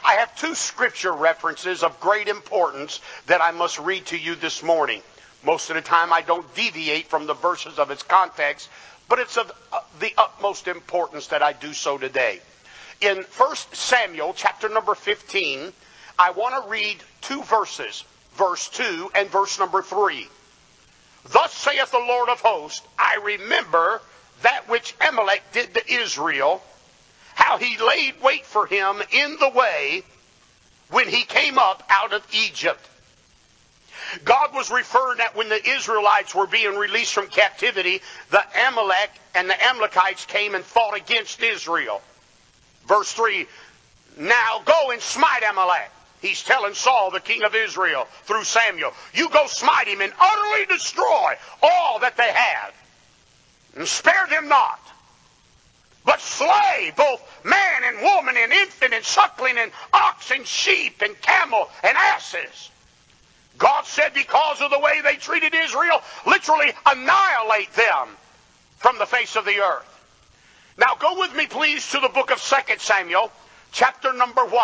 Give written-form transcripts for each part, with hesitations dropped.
I have two scripture references of great importance that I must read to you this morning. Most of the time I don't deviate from the verses of its context, but it's of the utmost importance that I do so today. In 1 Samuel chapter number 15, I want to read two verses, verse 2 and verse number 3. Thus saith the Lord of hosts, I remember that which Amalek did to Israel, how he laid wait for him in the way when he came up out of Egypt. God was referring that when the Israelites were being released from captivity, the Amalek and the Amalekites came and fought against Israel. Verse 3, now go and smite Amalek. He's telling Saul, the king of Israel, through Samuel, you go smite him and utterly destroy all that they have, and spare them not, but slay both man and woman and infant and suckling and ox and sheep and camel and asses. God said because of the way they treated Israel, literally annihilate them from the face of the earth. Now go with me please to the book of 2 Samuel chapter number 1.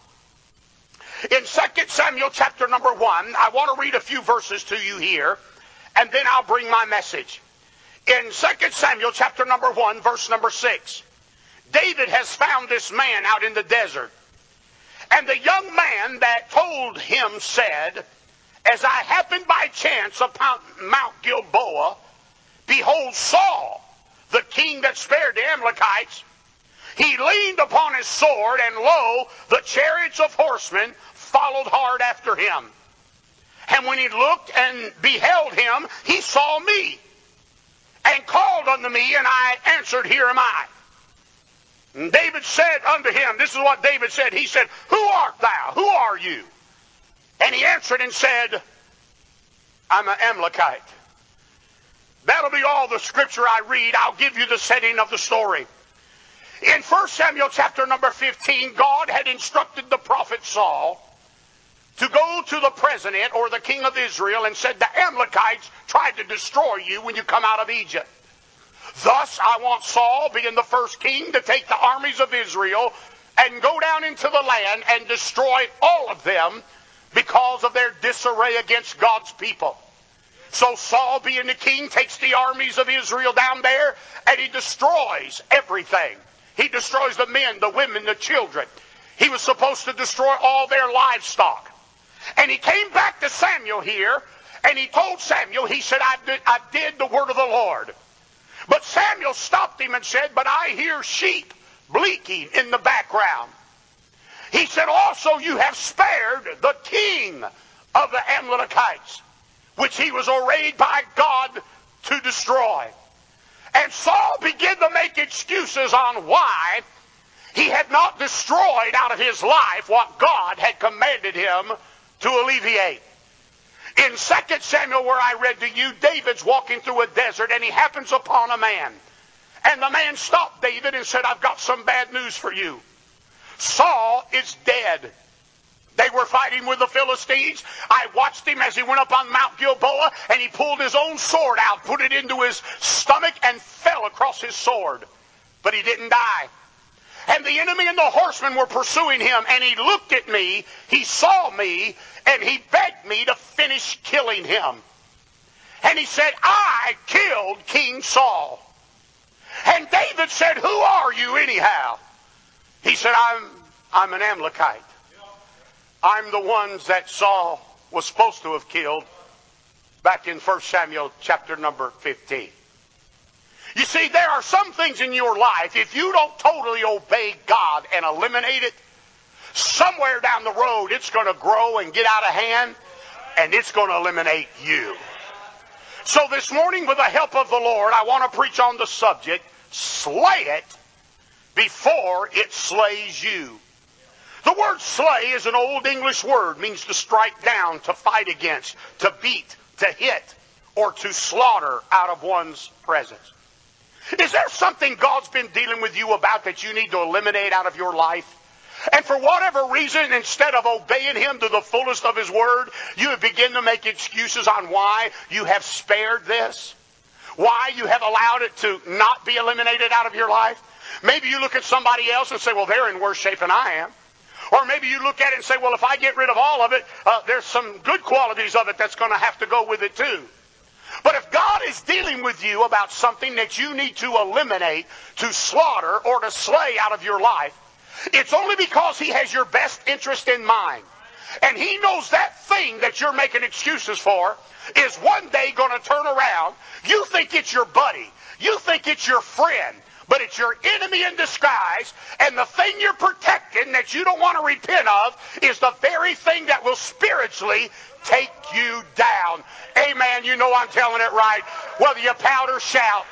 In 2 Samuel chapter number 1, I want to read a few verses to you here, and then I'll bring my message. In 2 Samuel chapter number 1, verse number 6, David has found this man out in the desert. And the young man that told him said, as I happened by chance upon Mount Gilboa, behold Saul, the king that spared the Amalekites, he leaned upon his sword, and lo, the chariots of horsemen followed hard after him. And when he looked and beheld him, he saw me, and called unto me, and I answered, here am I. And David said unto him, this is what David said, he said, who art thou? Who are you? And he answered and said, I'm an Amalekite. That'll be all the scripture I read. I'll give you the setting of the story. In 1 Samuel chapter number 15, God had instructed the prophet Saul to go to the president or the king of Israel and said, the Amalekites tried to destroy you when you come out of Egypt. Thus, I want Saul, being the first king, to take the armies of Israel and go down into the land and destroy all of them because of their disarray against God's people. So Saul, being the king, takes the armies of Israel down there and he destroys everything. He destroys the men, the women, the children. He was supposed to destroy all their livestock. And he came back to Samuel here, and he told Samuel, he said, I did the word of the Lord. But Samuel stopped him and said, but I hear sheep bleating in the background. He said, also you have spared the king of the Amalekites, which he was arrayed by God to destroy. And Saul began to make excuses on why he had not destroyed out of his life what God had commanded him to alleviate. In 2 Samuel, where I read to you, David's walking through a desert and he happens upon a man. And the man stopped David and said, I've got some bad news for you. Saul is dead. They were fighting with the Philistines. I watched him as he went up on Mount Gilboa, and he pulled his own sword out, put it into his stomach, and fell across his sword. But he didn't die. And the enemy and the horsemen were pursuing him, and he looked at me, he saw me, and he begged me to finish killing him. And he said, I killed King Saul. And David said, who are you anyhow? He said, I'm an Amalekite. I'm the ones that Saul was supposed to have killed back in 1 Samuel chapter number 15. You see, there are some things in your life, if you don't totally obey God and eliminate it, somewhere down the road it's going to grow and get out of hand, and it's going to eliminate you. So this morning, with the help of the Lord, I want to preach on the subject, slay it before it slays you. The word slay is an old English word, means to strike down, to fight against, to beat, to hit, or to slaughter out of one's presence. Is there something God's been dealing with you about that you need to eliminate out of your life? And for whatever reason, instead of obeying Him to the fullest of His word, you have begun to make excuses on why you have spared this, why you have allowed it to not be eliminated out of your life. Maybe you look at somebody else and say, well, they're in worse shape than I am. Or maybe you look at it and say, well, if I get rid of all of it, there's some good qualities of it that's going to have to go with it too. But if God is dealing with you about something that you need to eliminate, to slaughter, or to slay out of your life, it's only because He has your best interest in mind. And He knows that thing that you're making excuses for is one day going to turn around. You think it's your buddy. You think it's your friend. But it's your enemy in disguise. And the thing you're protecting that you don't want to repent of is the very thing that will spiritually take you down. Amen. You know I'm telling it right. Whether you pout or shout.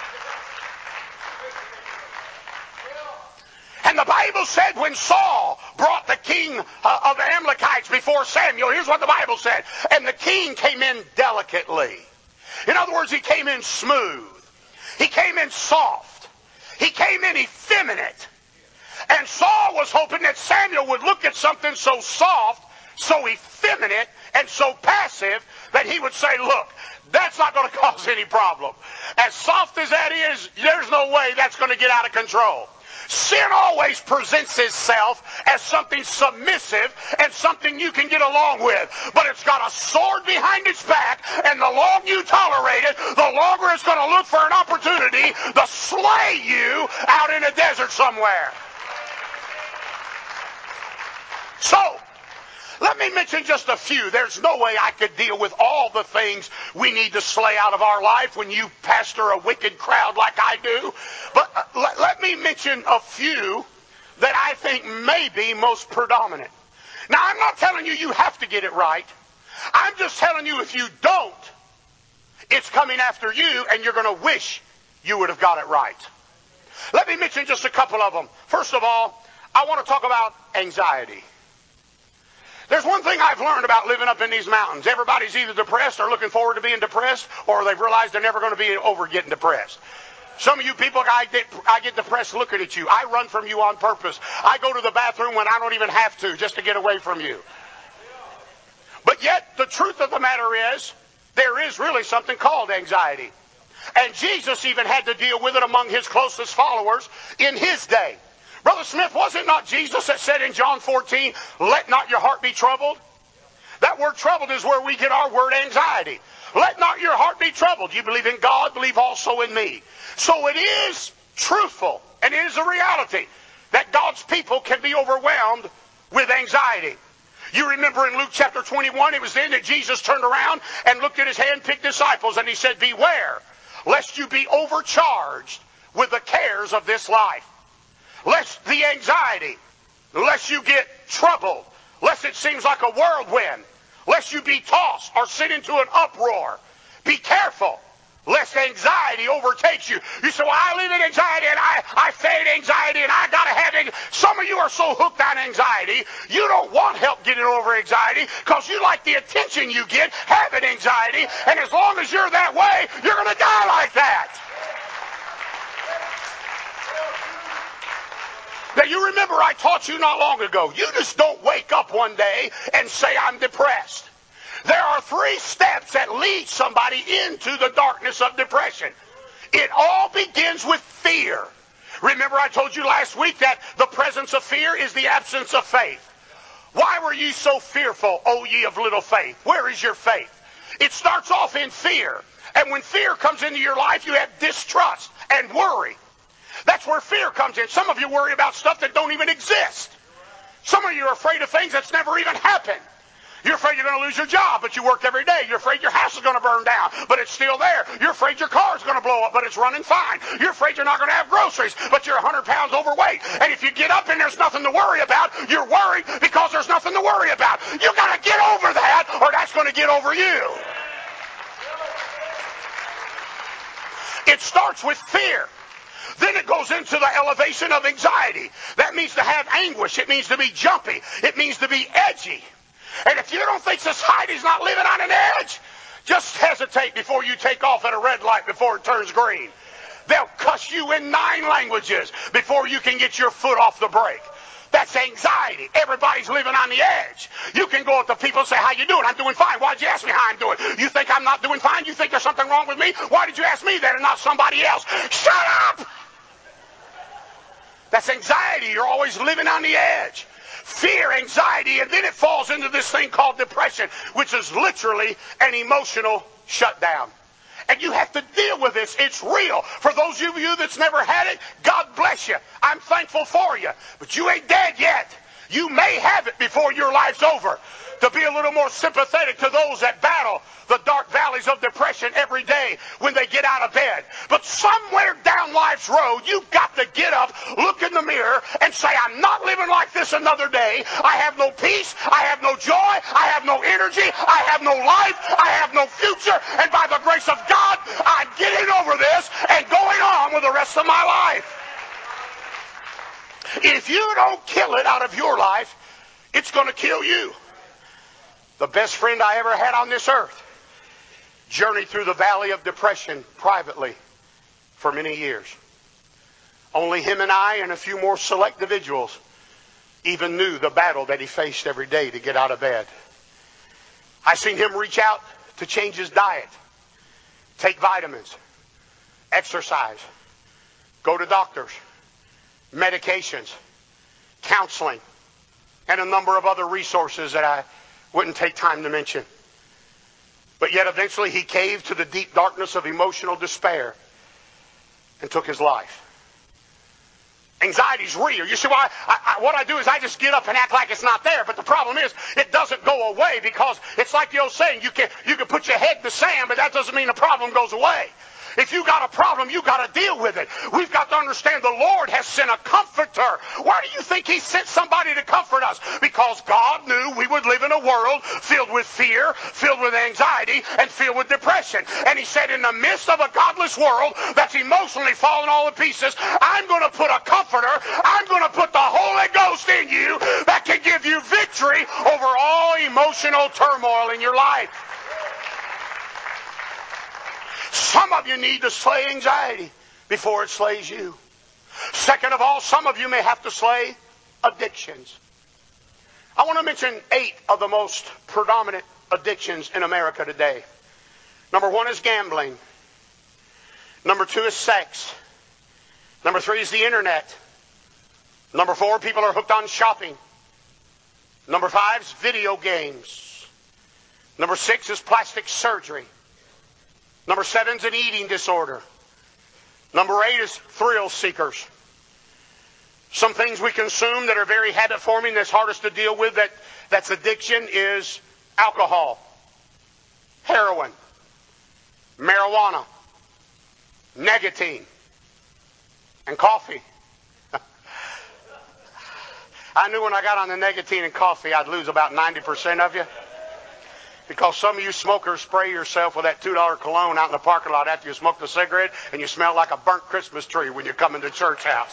And the Bible said when Saul brought the king of the Amalekites before Samuel, here's what the Bible said. And the king came in delicately. In other words, he came in smooth. He came in soft. He came in effeminate. And Saul was hoping that Samuel would look at something so soft, so effeminate, and so passive that he would say, look, that's not going to cause any problem. As soft as that is, there's no way that's going to get out of control. Sin always presents itself as something submissive and something you can get along with. But it's got a sword behind its back, and the longer you tolerate it, the longer it's going to look for an opportunity to slay you out in a desert somewhere. So, let me mention just a few. There's no way I could deal with all the things we need to slay out of our life when you pastor a wicked crowd like I do. But let me mention a few that I think may be most predominant. Now, I'm not telling you you have to get it right. I'm just telling you if you don't, it's coming after you and you're going to wish you would have got it right. Let me mention just a couple of them. First of all, I want to talk about anxiety. There's one thing I've learned about living up in these mountains. Everybody's either depressed or looking forward to being depressed, or they've realized they're never going to be over getting depressed. Some of you people, I get depressed looking at you. I run from you on purpose. I go to the bathroom when I don't even have to, just to get away from you. But yet, the truth of the matter is, there is really something called anxiety. And Jesus even had to deal with it among His closest followers in His day. Brother Smith, was it not Jesus that said in John 14, let not your heart be troubled? That word troubled is where we get our word anxiety. Let not your heart be troubled. You believe in God, believe also in me. So it is truthful, and it is a reality that God's people can be overwhelmed with anxiety. You remember in Luke chapter 21, it was then that Jesus turned around and looked at His hand-picked disciples, and He said, beware, lest you be overcharged with the cares of this life. Lest the anxiety, lest you get troubled, lest it seems like a whirlwind, lest you be tossed or sent into an uproar. Be careful, lest anxiety overtakes you. You say, well, I live in anxiety and I fade anxiety and I got to have it. Some of you are so hooked on anxiety, you don't want help getting over anxiety because you like the attention you get having anxiety. And as long as you're that way, you're going to die like that. Now, you remember I taught you not long ago, you just don't wake up one day and say, I'm depressed. There are 3 steps that lead somebody into the darkness of depression. It all begins with fear. Remember I told you last week that the presence of fear is the absence of faith. Why were you so fearful, O ye of little faith? Where is your faith? It starts off in fear. And when fear comes into your life, you have distrust and worry. That's where fear comes in. Some of you worry about stuff that don't even exist. Some of you are afraid of things that's never even happened. You're afraid you're going to lose your job, but you work every day. You're afraid your house is going to burn down, but it's still there. You're afraid your car is going to blow up, but it's running fine. You're afraid you're not going to have groceries, but you're 100 pounds overweight. And if you get up and there's nothing to worry about, you're worried because there's nothing to worry about. You've got to get over that, or that's going to get over you. It starts with fear. Then it goes into the elevation of anxiety. That means to have anguish. It means to be jumpy. It means to be edgy. And if you don't think society's not living on an edge, just hesitate before you take off at a red light before it turns green. They'll cuss you in 9 languages before you can get your foot off the brake. That's anxiety. Everybody's living on the edge. You can go up to people and say, how you doing? I'm doing fine. Why'd you ask me how I'm doing? You think I'm not doing fine? You think there's something wrong with me? Why did you ask me that and not somebody else? Shut up! That's anxiety. You're always living on the edge. fear, anxiety, and then it falls into this thing called depression, which is literally an emotional shutdown. And you have to deal with this. It's real. For those of you that's never had it, God bless you. I'm thankful for you. But you ain't dead yet. You may have it before your life's over. To be a little more sympathetic to those that battle the dark valleys of depression every day when they get out of bed. But somewhere down life's road, you've got to get up, look in the mirror, and say, I'm not living like this another day. I have no peace. I have no joy. I have no energy. I have no life. I have no future. And by the grace of God, I'm getting over this and going on with the rest of my life. If you don't kill it out of your life, it's going to kill you. The best friend I ever had on this earth journeyed through the valley of depression privately for many years. Only him and I and a few more select individuals even knew the battle that he faced every day to get out of bed. I seen him reach out to change his diet, take vitamins, exercise, go to doctors, medications, counseling, and a number of other resources that I wouldn't take time to mention. But yet eventually he caved to the deep darkness of emotional despair and took his life. Anxiety's real. You see, what I do is I just get up and act like it's not there. But the problem is, it doesn't go away, because it's like the old saying, you can put your head in the sand, but that doesn't mean the problem goes away. If you got a problem, you got to deal with it. We've got to understand the Lord has sent a comforter. Why do you think he sent somebody to comfort us? Because God knew we would live in a world filled with fear, filled with anxiety, and filled with depression. And he said, in the midst of a godless world that's emotionally falling all to pieces, I'm going to put a comforter. I'm going to put the Holy Ghost in you that can give you victory over all emotional turmoil in your life. Some of you need to slay anxiety before it slays you. Second of all, some of you may have to slay addictions. I want to mention 8 of the most predominant addictions in America today. Number 1 is gambling. Number 2 is sex. Number 3 is the internet. Number 4, people are hooked on shopping. Number 5 is video games. Number 6 is plastic surgery. Number 7 is an eating disorder. Number 8 is thrill seekers. Some things we consume that are very habit forming, that's hardest to deal with, that's addiction, is alcohol, heroin, marijuana, nicotine, and coffee. I knew when I got on the nicotine and coffee, I'd lose about 90% of you. Because some of you smokers spray yourself with that $2 cologne out in the parking lot after you smoked a cigarette, and you smell like a burnt Christmas tree when you come into church house.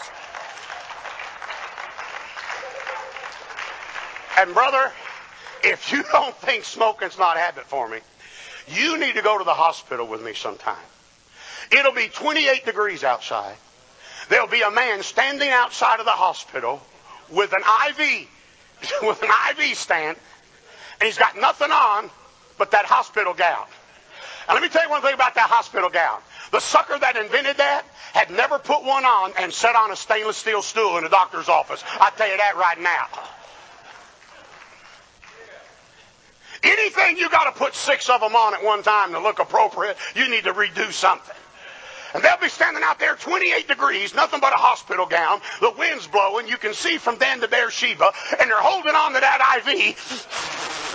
And brother, if you don't think smoking's not habit forming, you need to go to the hospital with me sometime. It'll be 28 degrees outside. There'll be a man standing outside of the hospital with an IV stand, and he's got nothing on but that hospital gown. And let me tell you one thing about that hospital gown. The sucker that invented that had never put one on and sat on a stainless steel stool in a doctor's office. I'll tell you that right now. Anything you got to put 6 of them on at one time to look appropriate, you need to redo something. And they'll be standing out there 28 degrees, nothing but a hospital gown. The wind's blowing. You can see from Dan to Beersheba. And they're holding on to that IV.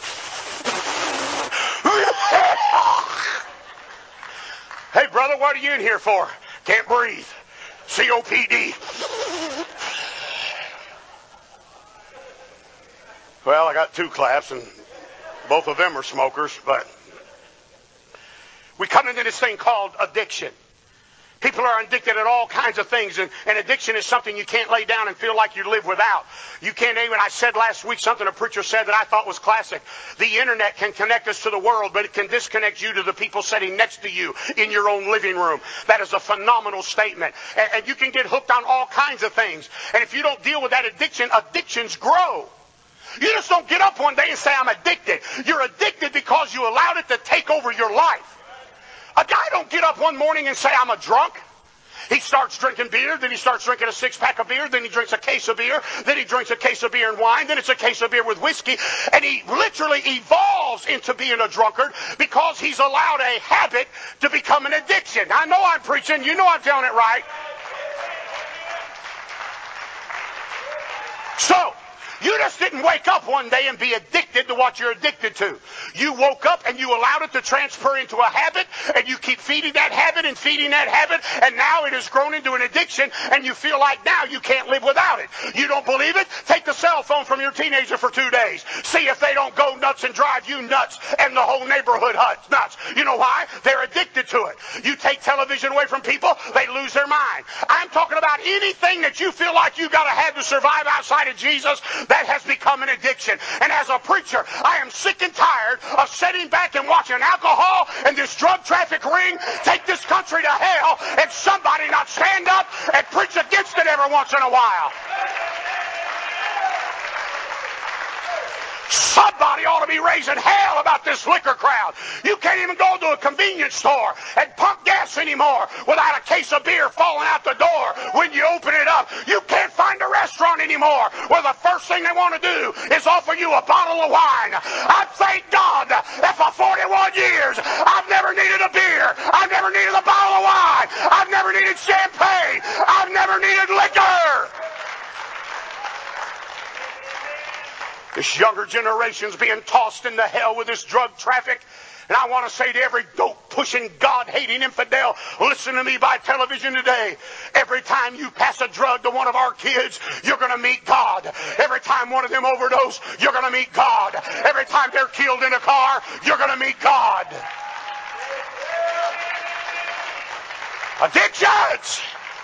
Hey, brother, what are you in here for? Can't breathe. COPD. Well, I got 2 claps, and both of them are smokers, but we come into this thing called addiction. People are addicted at all kinds of things, and addiction is something you can't lay down and feel like you live without. You can't even, I said last week something a preacher said that I thought was classic. The internet can connect us to the world, but it can disconnect you to the people sitting next to you in your own living room. That is a phenomenal statement. And you can get hooked on all kinds of things. And if you don't deal with that addiction, addictions grow. You just don't get up one day and say, I'm addicted. You're addicted because you allowed it to take over your life. A guy don't get up one morning and say, I'm a drunk. He starts drinking beer, then he starts drinking a six-pack of beer, then he drinks a case of beer, then he drinks a case of beer and wine, then it's a case of beer with whiskey, and he literally evolves into being a drunkard because he's allowed a habit to become an addiction. I know I'm preaching, you know I'm telling it right. So, you just didn't wake up one day and be addicted to what you're addicted to. You woke up and you allowed it to transfer into a habit, and you keep feeding that habit and feeding that habit, and now it has grown into an addiction, and you feel like now you can't live without it. You don't believe it? Take the cell phone from your teenager for 2 days. See if they don't go nuts and drive you nuts and the whole neighborhood nuts. You know why? They're addicted to it. You take television away from people, they lose their mind. I'm talking about anything that you feel like you got to have to survive outside of Jesus. That has become an addiction. And as a preacher, I am sick and tired of sitting back and watching alcohol and this drug traffic ring take this country to hell, and somebody not stand up and preach against it every once in a while. Somebody ought to be raising hell about this liquor crowd. You can't even go to a convenience store and pump gas anymore without a case of beer falling out the door when you open it up. You can't find a restaurant anymore where the first thing they want to do is offer you a bottle of wine. I thank God that for 41 years I've never needed a beer. I've never needed a bottle of wine. I've never needed champagne. I've never needed liquor. This younger generation's being tossed into hell with this drug traffic. And I want to say to every dope-pushing, God-hating infidel, listen to me by television today. Every time you pass a drug to one of our kids, you're going to meet God. Every time one of them overdose, you're going to meet God. Every time they're killed in a car, you're going to meet God. Addictions!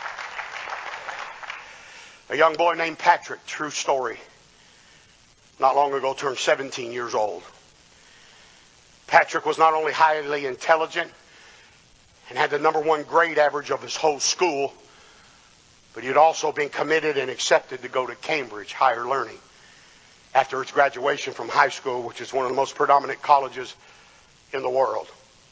A young boy named Patrick, true story, not long ago turned 17 years old. Patrick was not only highly intelligent and had the #1 grade average of his whole school, but he had also been committed and accepted to go to Cambridge Higher Learning after his graduation from high school, which is one of the most predominant colleges in the world.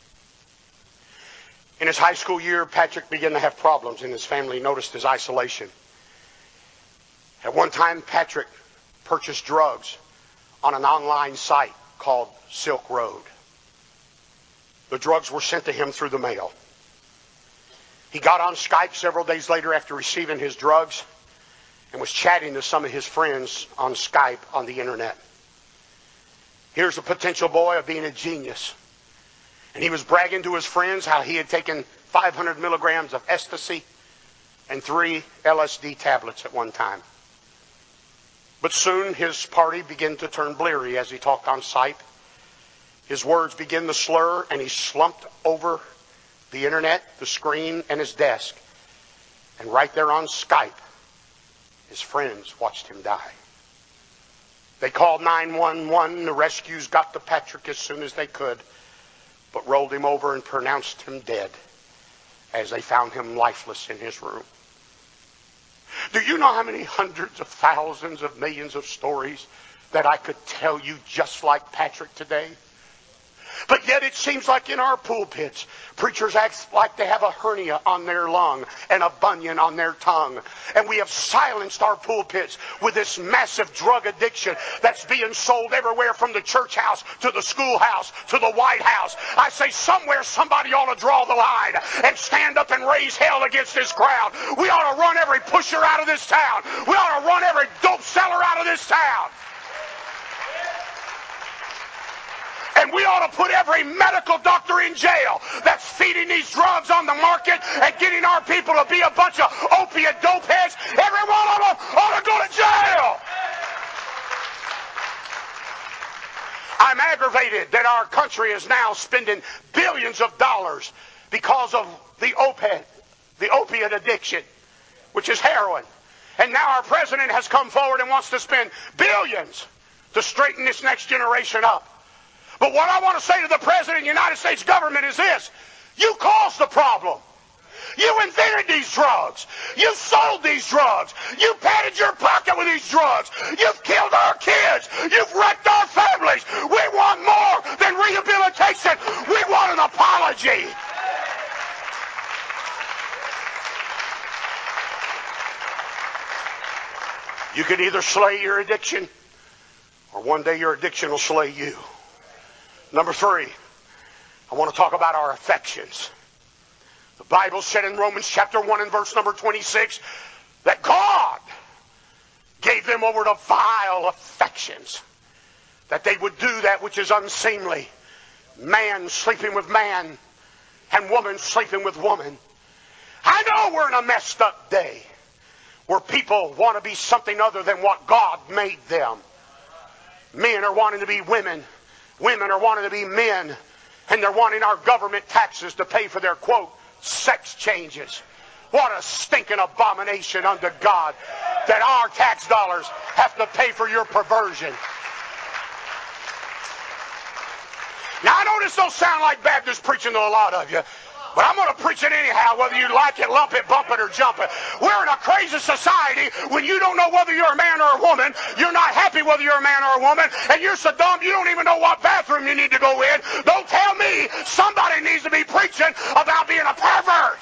In his high school year, Patrick began to have problems, and his family noticed his isolation. At one time, Patrick purchased drugs on an online site called Silk Road. The drugs were sent to him through the mail. He got on Skype several days later after receiving his drugs and was chatting to some of his friends on Skype on the internet. Here's a potential boy of being a genius. And he was bragging to his friends how he had taken 500 milligrams of ecstasy and 3 LSD tablets at one time. But soon his party began to turn bleary as he talked on Skype. His words began to slur, and he slumped over the internet, the screen, and his desk. And right there on Skype, his friends watched him die. They called 911. The rescues got to Patrick as soon as they could, but rolled him over and pronounced him dead as they found him lifeless in his room. Do you know how many hundreds of thousands of millions of stories that I could tell you just like Patrick today? But yet it seems like in our pulpits, preachers act like they have a hernia on their lung and a bunion on their tongue. And we have silenced our pulpits with this massive drug addiction that's being sold everywhere from the church house to the schoolhouse to the White House. I say somewhere somebody ought to draw the line and stand up and raise hell against this crowd. We ought to run every pusher out of this town. We ought to run every dope seller out of this town. And we ought to put every medical doctor in jail that's feeding these drugs on the market and getting our people to be a bunch of opiate dope heads. Every one of them ought to go to jail. I'm aggravated that our country is now spending billions of dollars because of the opiate addiction, which is heroin. And now our president has come forward and wants to spend billions to straighten this next generation up. But what I want to say to the President of the United States government is this. You caused the problem. You invented these drugs. You sold these drugs. You padded your pocket with these drugs. You've killed our kids. You've wrecked our families. We want more than rehabilitation. We want an apology. You can either slay your addiction, or one day your addiction will slay you. Number 3, I want to talk about our affections. The Bible said in Romans chapter 1 and verse number 26 that God gave them over to vile affections, that they would do that which is unseemly. Man sleeping with man and woman sleeping with woman. I know we're in a messed up day where people want to be something other than what God made them. Men are wanting to be women. Women are wanting to be men. And they're wanting our government taxes to pay for their, quote, sex changes. What a stinking abomination unto God that our tax dollars have to pay for your perversion. Now, I know this don't sound like Baptist preaching to a lot of you, but I'm going to preach it anyhow, whether you like it, lump it, bump it, or jump it. We're in a crazy society when you don't know whether you're a man or a woman. You're not happy whether you're a man or a woman. And you're so dumb you don't even know what bathroom you need to go in. Don't tell me somebody needs to be preaching about being a pervert.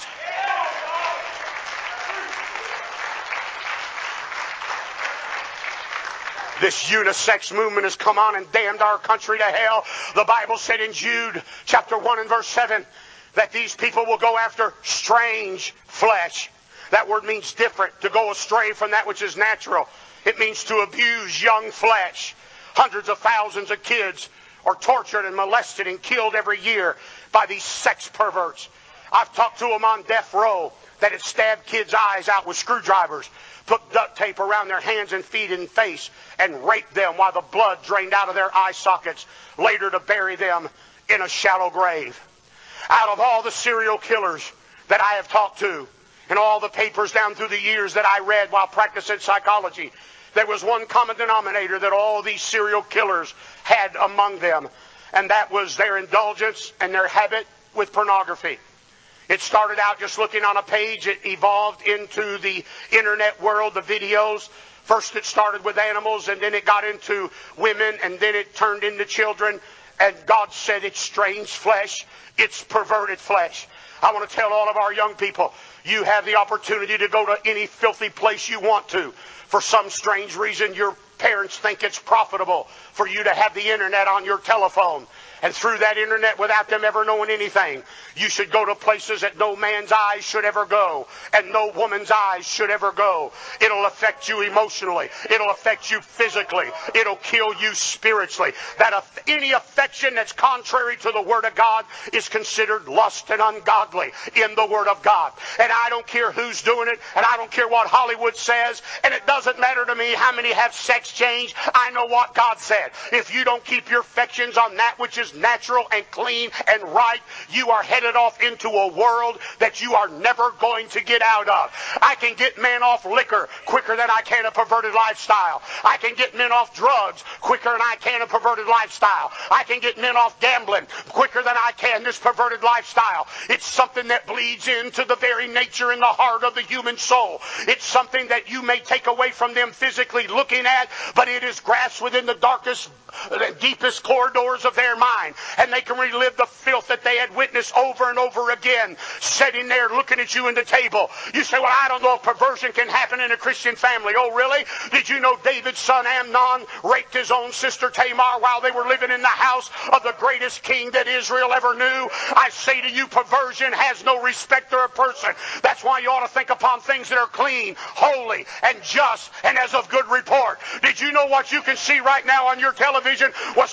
This unisex movement has come on and damned our country to hell. The Bible said in Jude chapter 1 and verse 7 that these people will go after strange flesh. That word means different, to go astray from that which is natural. It means to abuse young flesh. Hundreds of thousands of kids are tortured and molested and killed every year by these sex perverts. I've talked to them on death row that have stabbed kids' eyes out with screwdrivers, put duct tape around their hands and feet and face, and raped them while the blood drained out of their eye sockets, later to bury them in a shallow grave. Out of all the serial killers that I have talked to, and all the papers down through the years that I read while practicing psychology, there was one common denominator that all these serial killers had among them, and that was their indulgence and their habit with pornography. It started out just looking on a page. It evolved into the internet world, the videos. First it started with animals, and then it got into women, and then it turned into children. And God said it's strange flesh. It's perverted flesh. I want to tell all of our young people, you have the opportunity to go to any filthy place you want to. For some strange reason, your parents think it's profitable for you to have the internet on your telephone. And through that internet, without them ever knowing anything, you should go to places that no man's eyes should ever go, and no woman's eyes should ever go. It'll affect you emotionally. It'll affect you physically. It'll kill you spiritually. Any affection that's contrary to the Word of God is considered lust and ungodly in the Word of God. And I don't care who's doing it, and I don't care what Hollywood says, and it doesn't matter to me how many have sex change. I know what God said. If you don't keep your affections on that which is natural and clean and right, you are headed off into a world that you are never going to get out of. I can get men off liquor quicker than I can a perverted lifestyle. I can get men off drugs quicker than I can a perverted lifestyle. I can get men off gambling quicker than I can this perverted lifestyle. It's something that bleeds into the very nature and the heart of the human soul. It's something that you may take away from them physically looking at, but it is grasped within the darkest, deepest corridors of their mind. And they can relive the filth that they had witnessed over and over again, sitting there looking at you in the table. You say, well, I don't know if perversion can happen in a Christian family. Oh, really? Did you know David's son Amnon raped his own sister Tamar while they were living in the house of the greatest king that Israel ever knew? I say to you, perversion has no respect to a person. That's why you ought to think upon things that are clean, holy, and just, and as of good report. Did you know what you can see right now on your television was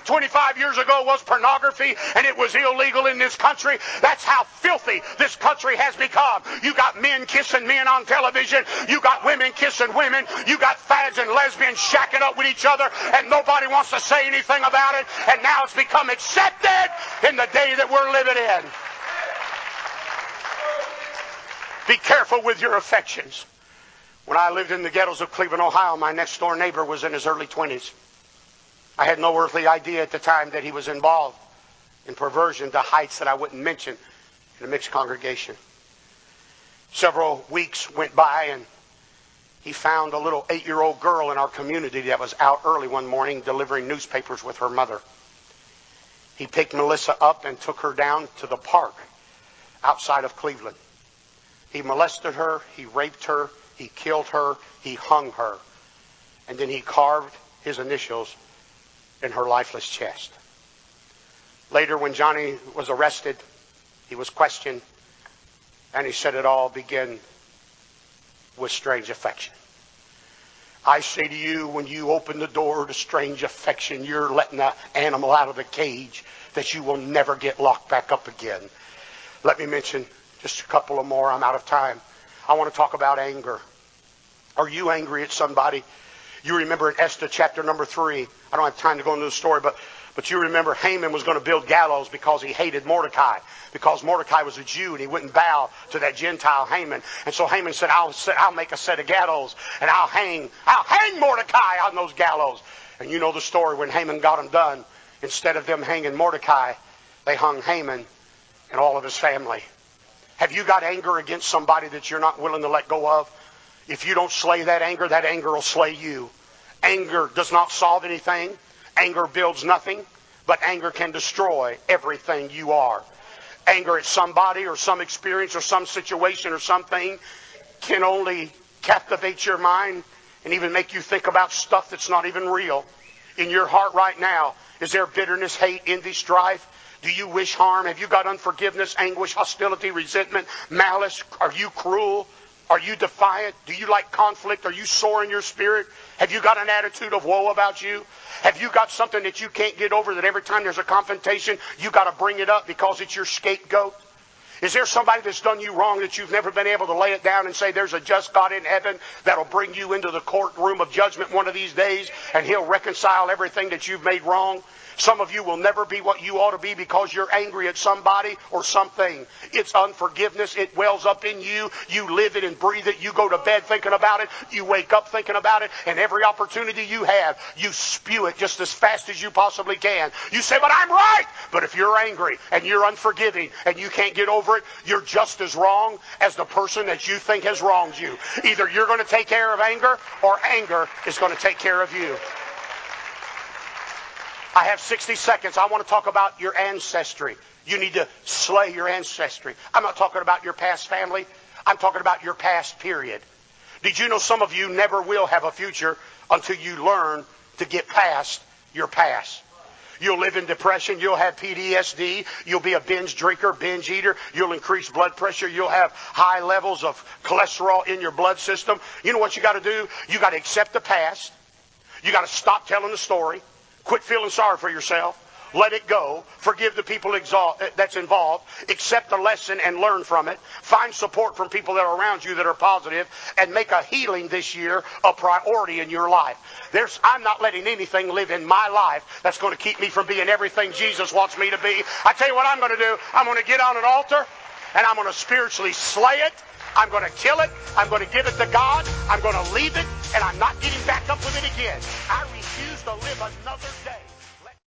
25 years ago was pornography, and it was illegal in this country? That's how filthy this country has become. You got men kissing men on television. You got women kissing women. You got fags and lesbians shacking up with each other, and nobody wants to say anything about it. And now it's become accepted in the day that we're living in. Be careful with your affections. When I lived in the ghettos of Cleveland, Ohio, my next door neighbor was in his early 20s. I had no earthly idea at the time that he was involved in perversion to heights that I wouldn't mention in a mixed congregation. Several weeks went by, and he found a little 8-year-old girl in our community that was out early one morning delivering newspapers with her mother. He picked Melissa up and took her down to the park outside of Cleveland. He molested her, he raped her, he killed her, he hung her. And then he carved his initials in her lifeless chest. Later, when Johnny was arrested, he was questioned, and he said it all began with strange affection. I say to you, when you open the door to strange affection, you're letting the animal out of the cage that you will never get locked back up again. Let me mention just a couple of more. I'm out of time. I want to talk about anger. Are you angry at somebody? You remember in Esther chapter number 3. I don't have time to go into the story, but you remember Haman was going to build gallows because he hated Mordecai. Because Mordecai was a Jew and he wouldn't bow to that Gentile Haman. And so Haman said, I'll make a set of gallows and I'll hang Mordecai on those gallows. And you know the story when Haman got them done. Instead of them hanging Mordecai, they hung Haman and all of his family. Have you got anger against somebody that you're not willing to let go of? If you don't slay that anger will slay you. Anger does not solve anything. Anger builds nothing, but anger can destroy everything you are. Anger at somebody or some experience or some situation or something can only captivate your mind and even make you think about stuff that's not even real. In your heart right now, is there bitterness, hate, envy, strife? Do you wish harm? Have you got unforgiveness, anguish, hostility, resentment, malice? Are you cruel? Are you defiant? Do you like conflict? Are you sore in your spirit? Have you got an attitude of woe about you? Have you got something that you can't get over that every time there's a confrontation, you got to bring it up because it's your scapegoat? Is there somebody that's done you wrong that you've never been able to lay it down and say there's a just God in heaven that'll bring you into the courtroom of judgment one of these days and he'll reconcile everything that you've made wrong? Some of you will never be what you ought to be because you're angry at somebody or something. It's unforgiveness. It wells up in you. You live it and breathe it. You go to bed thinking about it. You wake up thinking about it. And every opportunity you have, you spew it just as fast as you possibly can. You say, but I'm right. But if you're angry and you're unforgiving and you can't get over it, you're just as wrong as the person that you think has wronged you. Either you're going to take care of anger or anger is going to take care of you. I have 60 seconds. I want to talk about your ancestry. You need to slay your ancestry. I'm not talking about your past family. I'm talking about your past period. Did you know some of you never will have a future until you learn to get past your past? You'll live in depression. You'll have PTSD. You'll be a binge drinker, binge eater. You'll increase blood pressure. You'll have high levels of cholesterol in your blood system. You know what you got to do? You got to accept the past. You got to stop telling the story. Quit feeling sorry for yourself. Let it go. Forgive the people that's involved. Accept the lesson and learn from it. Find support from people that are around you that are positive. And make a healing this year a priority in your life. I'm not letting anything live in my life that's going to keep me from being everything Jesus wants me to be. I tell you what I'm going to do. I'm going to get on an altar and I'm going to spiritually slay it. I'm going to kill it. I'm going to give it to God. I'm going to leave it. And I'm not getting back up with it again. I refuse to live another day.